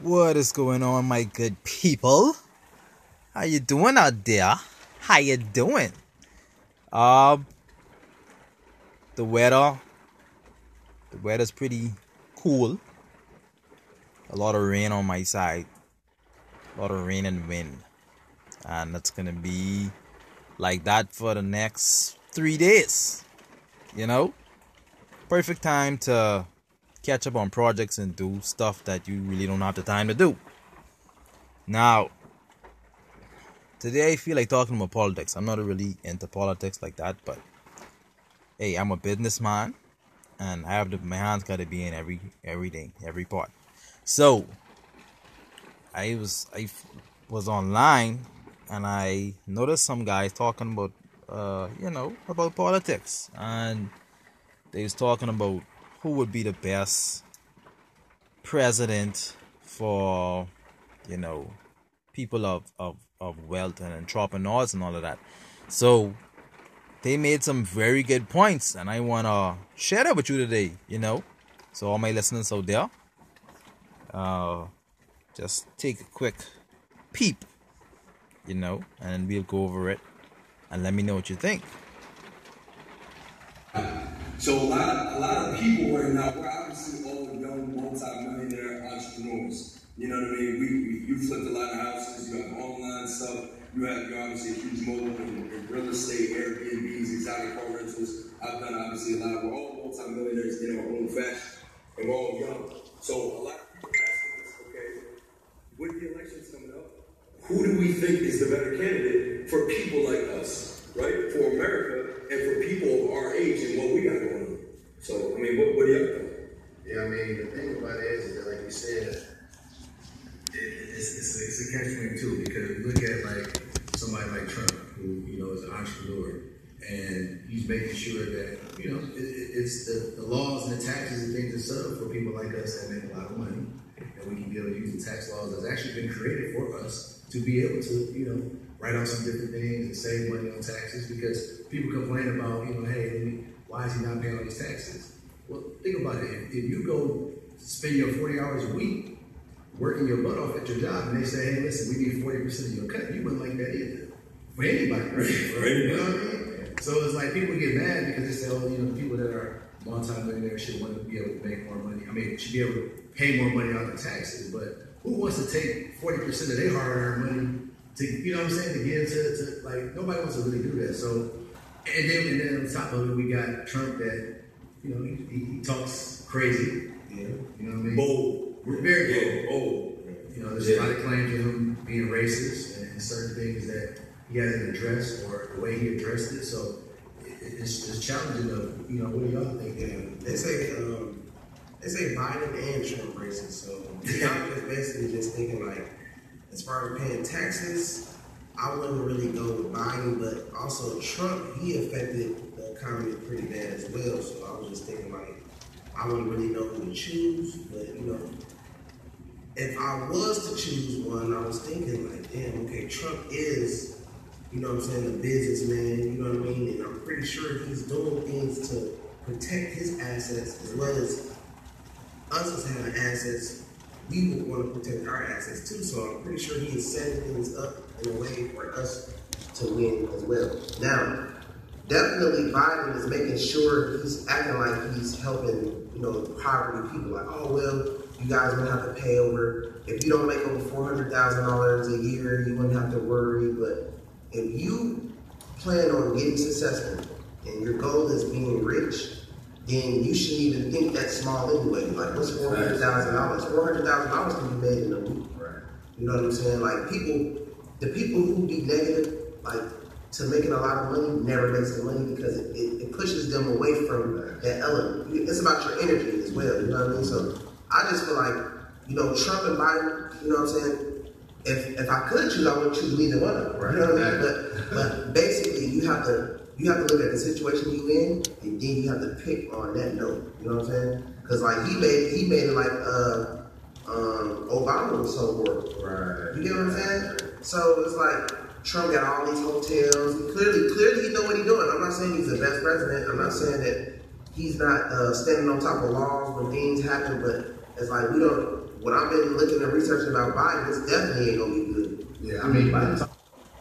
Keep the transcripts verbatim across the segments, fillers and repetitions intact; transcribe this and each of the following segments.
What is going on, my good people? How you doing out there? How you doing? Um, the weather, the weather's pretty cool. A lot of rain on my side. A lot of rain and wind, and it's gonna be like that for the next three days. You know, perfect time to catch up on projects and do stuff that you really don't have the time to do. Now, today I feel like talking about politics. I'm not really into politics like that, but hey, I'm a businessman, and I have the, my hands gotta be in every everything, every part. So I was I was online, and I noticed some guys talking about uh you know about politics, and they was talking about who would be the best president for you know people of, of, of wealth and entrepreneurs and all of that. So they made some very good points, and I wanna share that with you today, you know. So all my listeners out there, uh just take a quick peep, you know, and we'll go over it and let me know what you think. So a lot of a lot of people right now, we're obviously all young multi-millionaire entrepreneurs. You know what I mean? We, we you flipped a lot of houses, you have online stuff, you have you're obviously a huge mogul in, in real estate, Airbnbs, exotic car rentals. I've done obviously a lot. We're all multi-millionaires in our own fashion, and we're all young. So a lot of people asking us, okay, with the elections coming up, who do we think is the better candidate for people like us, right? For America and for people of our age and what we got going on. So, I mean, what, what do you think? Yeah, I mean, the thing about it is, is that, like you said, it, it's, it's, a, it's a catch twenty-two, because you look at, like, somebody like Trump, who, you know, is an entrepreneur, and he's making sure that, you know, it, it, it's the, the laws and the taxes and things are set up for people like us that make a lot of money, and we can be able to use the tax laws that's actually been created for us to be able to, you know, write out some different things and save money on taxes, because people complain about, you know, hey, why is he not paying all these taxes? Well, think about it. If, if you go spend your forty hours a week working your butt off at your job, and they say, hey, listen, we need forty percent of your cut, you wouldn't like that either. For anybody, right? For anybody. You know what I mean? So it's like people get mad because they say, oh, you know, people that are multi-millionaires should want to be able to make more money. I mean, should be able to pay more money out of taxes. But who wants to take forty percent of their hard-earned money to, you know what I'm saying, to give to, to, like, nobody wants to really do that. So, and then, and then on top of it, we got Trump that, you know, he, he, he talks crazy. Yeah. You know what I mean? Bold. Very bold. Bold. You know, there's Yeah. a lot of claims of him being racist and, and certain things that he hasn't addressed, or the way he addressed it. So it, it's, it's challenging. Of, you know, what do y'all think? Yeah, they say um, they say Biden and Trump racist. So y'all just basically just thinking like, as far as paying taxes, I wouldn't really go with Biden, but also Trump, he affected the economy pretty bad as well. So I was just thinking like, I wouldn't really know who to choose, but you know, if I was to choose one, I was thinking like, damn, okay, Trump is, you know what I'm saying, a businessman, you know what I mean? And I'm pretty sure he's doing things to protect his assets as well as us as having assets. We would want to protect our assets too, so I'm pretty sure he is setting things up in a way for us to win as well. Now, definitely Biden is making sure he's acting like he's helping, you know, poverty people. Like, oh, well, you guys wouldn't have to pay over, if you don't make over four hundred thousand dollars a year, you wouldn't have to worry. But if you plan on getting successful and your goal is being rich, then you shouldn't even think that small anyway. Like, what's four hundred thousand dollars? four hundred thousand dollars can be made in a week. Right. You know what I'm saying? Like, people, the people who be negative, like, to making a lot of money never makes the money, because it, it, it pushes them away from that element. It's about your energy as well, you know what I mean? So I just feel like, you know, Trump and Biden, you know what I'm saying? If if I could choose, I wouldn't choose neither one of them. Right. You know what I mean? But, but basically, you have to you have to look at the situation you in, and then you have to pick on that note. You know what I'm saying? Because like he made he made it like uh, um, Obama was so horrible. Right. You get what I'm saying? So it's like Trump got all these hotels. He clearly clearly he know what he's doing. I'm not saying he's the best president. I'm not saying that he's not uh, standing on top of laws when things happen, but it's like we don't. What I've been looking and researching about Biden, this definitely ain't gonna be good. Yeah, I mean, by the time.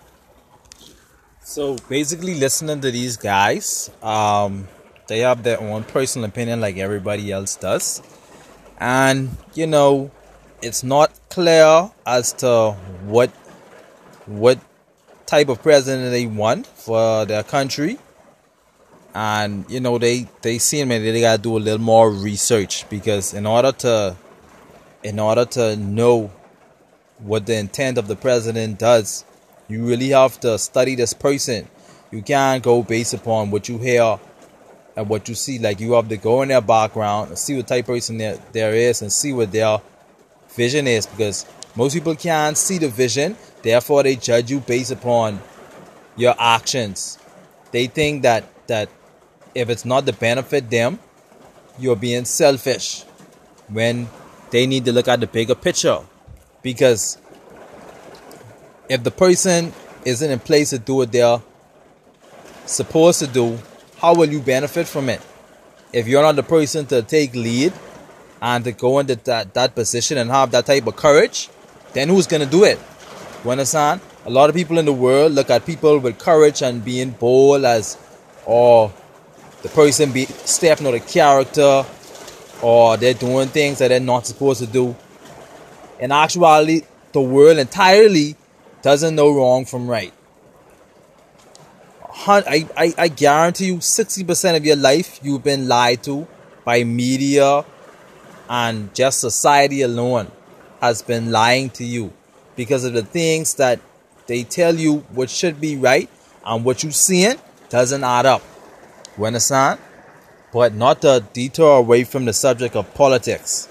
So basically, listening to these guys, um, they have their own personal opinion like everybody else does. And, you know, it's not clear as to what what type of president they want for their country. And, you know, they, they seem like they got to do a little more research, because in order to in order to know what the intent of the president does, you really have to study this person. You can't go based upon what you hear and what you see. Like, you have to go in their background and see what type of person there, there is and see what their vision is, because most people can't see the vision. Therefore, they judge you based upon your actions. They think that, that if it's not to benefit them, you're being selfish, when they need to look at the bigger picture. Because if the person isn't in place to do what they're supposed to do, how will you benefit from it? If you're not the person to take lead and to go into that, that position and have that type of courage, then who's going to do it? You understand? A lot of people in the world look at people with courage and being bold as, or the person be stepping out of character, or they're doing things that they're not supposed to do. In actuality, the world entirely doesn't know wrong from right. I, I, I guarantee you sixty percent of your life you've been lied to by media, and just society alone has been lying to you because of the things that they tell you what should be right, and what you're seeing doesn't add up. You understand? But not to detour away from the subject of politics.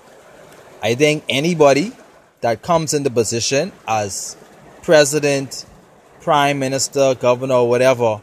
I think anybody that comes into position as president, prime minister, governor, or whatever,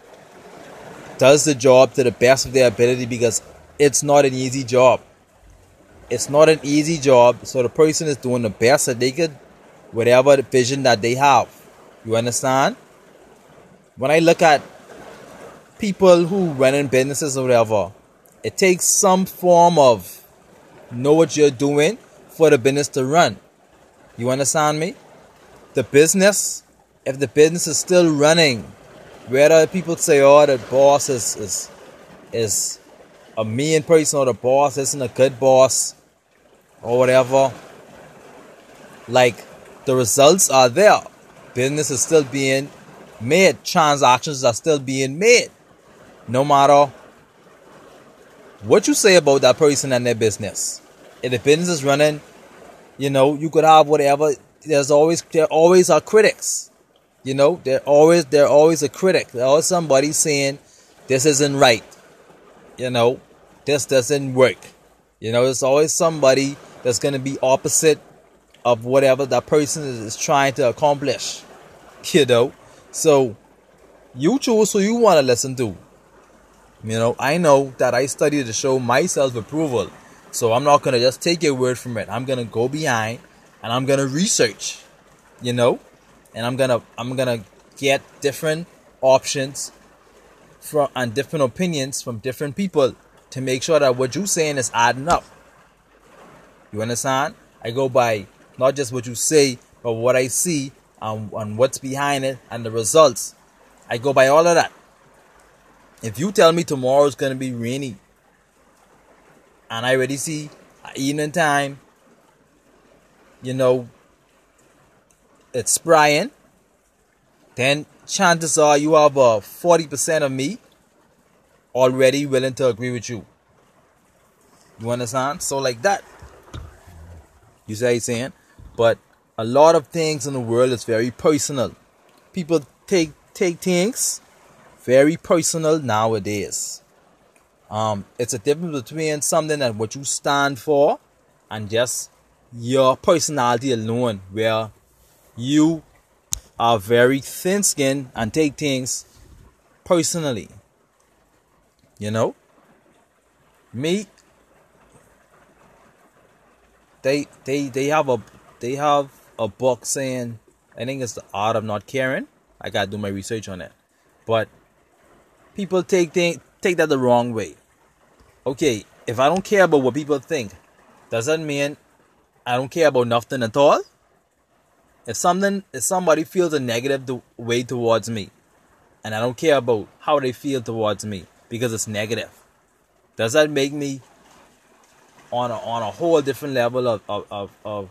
does the job to the best of their ability, because it's not an easy job. It's not an easy job, so the person is doing the best that they could, whatever the vision that they have. You understand? When I look at people who run in businesses or whatever, it takes some form of know what you're doing for the business to run. You understand me? The business, if the business is still running, whether people say, oh, the boss is, is, is a mean person, or the boss isn't a good boss, or whatever, like, the results are there. Business is still being made. Transactions are still being made. No matter what you say about that person and their business. If the business is running, you know, you could have whatever. There's always, there always are critics. You know, there always, there always a critic. There's always somebody saying, this isn't right. You know, this doesn't work. You know, there's always somebody that's going to be opposite of whatever that person is, is trying to accomplish. You know, so you choose who you want to listen to. You know, I know that I study to show my self-approval. So I'm not going to just take your word from it. I'm going to go behind and I'm going to research, you know, and I'm going to I'm going to get different options from and different opinions from different people to make sure that what you're saying is adding up. You understand? I go by not just what you say, but what I see and, and what's behind it and the results. I go by all of that. If you tell me tomorrow is going to be rainy, and I already see evening time, you know, it's spraying, then chances are you have a forty percent of me already willing to agree with you. You understand? So like that. You see what I'm saying? But a lot of things in the world is very personal. People take take things very personal nowadays. Um, it's a difference between something that what you stand for and just your personality alone, where you are very thin-skinned and take things personally. You know? Me, they they they have a they have a book saying, I think it's The Art of Not Caring. I gotta do my research on it. But people take thing, take that the wrong way. Okay, if I don't care about what people think, does that mean I don't care about nothing at all? If something, if somebody feels a negative to, way towards me, and I don't care about how they feel towards me because it's negative, does that make me on a, on a whole different level of, of, of, of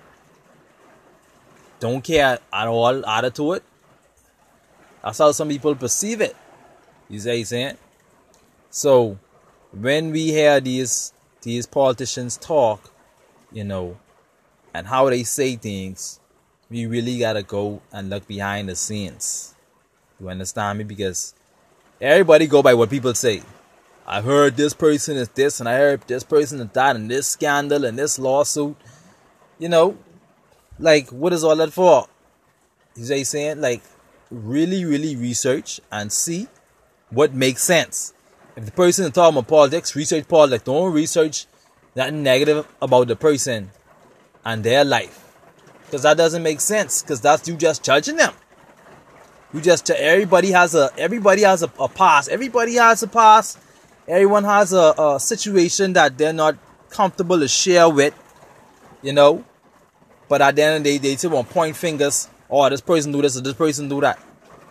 don't care at all added to it? That's how some people perceive it. You see what I'm saying? So when we hear these these politicians talk, you know, and how they say things, we really gotta go and look behind the scenes. You understand me? Because everybody go by what people say. I heard this person is this, and I heard this person is that, and this scandal, and this lawsuit. You know, like, what is all that for? You see what I'm saying? Like, really, really research and see what makes sense. If the person is talking about politics, research politics. Don't research nothing negative about the person and their life. Because that doesn't make sense. Because that's you just judging them. You just, everybody has a, everybody has a, a past. Everybody has a past. Everyone has a, a situation that they're not comfortable to share with. You know. But at the end of the day, they still want to point fingers. Oh, this person do this or this person do that.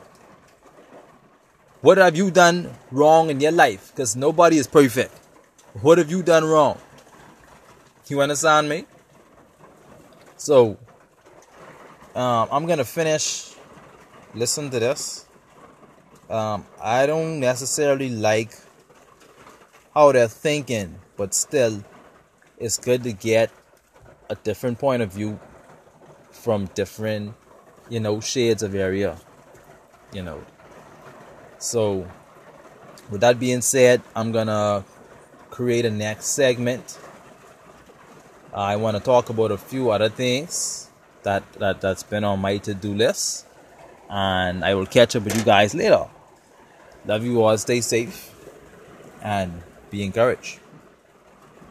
What have you done wrong in your life? Because nobody is perfect. What have you done wrong? You understand me? So, um, I'm going to finish. Listen to this. Um, I don't necessarily like how they're thinking, but still, it's good to get a different point of view from different, you know, shades of area, you know. So, with that being said, I'm gonna create a next segment. I want to talk about a few other things that, that, that's been on my to-do list. And I will catch up with you guys later. Love you all. Stay safe and be encouraged.